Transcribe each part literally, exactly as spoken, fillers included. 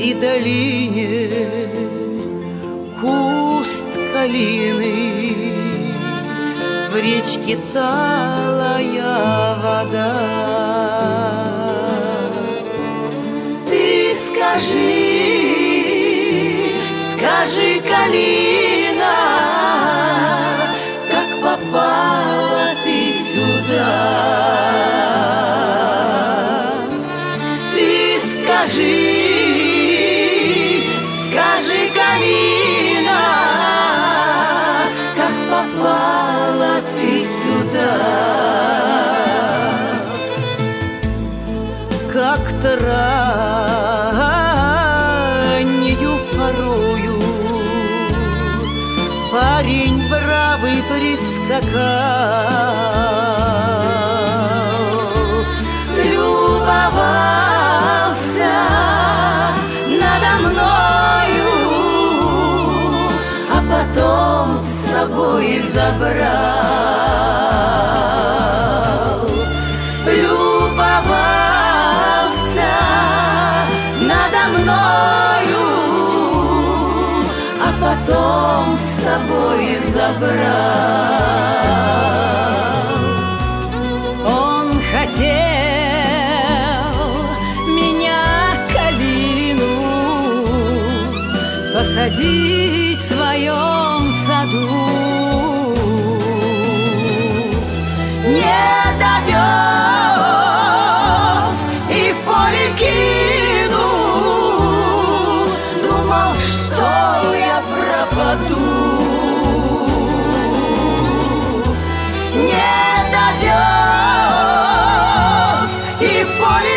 и долине куст калины, в речке талая вода. Ты скажи, скажи, калина, как попала ты сюда? Ты скажи, скажи, калина, как попала ты сюда? Как-то раннею порою парень бравый прискакал, любовался надо мною, а потом с собой забрал. Любовался надо мною, а потом с собой забрал. Он хотел меня, калину, посадить в своем саду. Не довез и в поле кинул, думал, что я пропаду. Не довез и в поле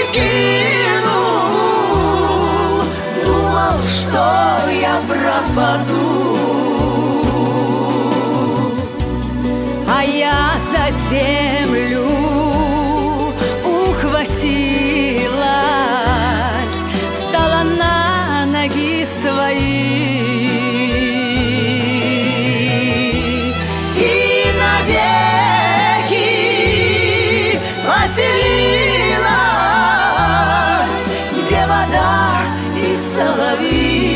кинул, думал, что я пропаду. А я за землю ухватилась, стала на ноги свои И навеки поселилась, где вода и соловьи.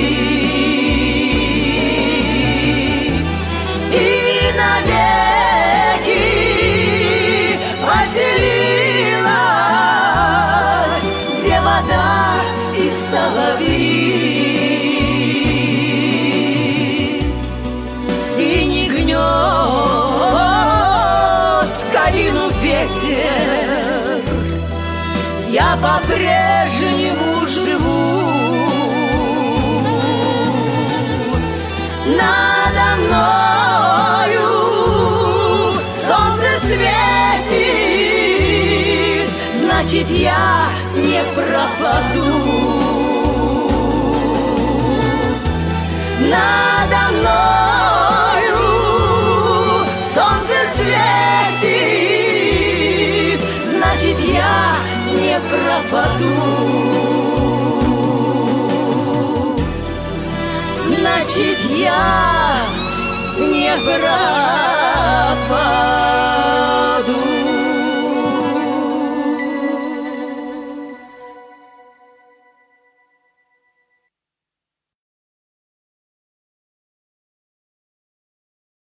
И навеки поселилась, где вода и соловьи. И не гнет калину ветер, я по-прежнему живу. Надо мною солнце светит, значит, я не пропаду. Надо мною солнце светит, значит, я не пропаду. Значит, я не пропаду.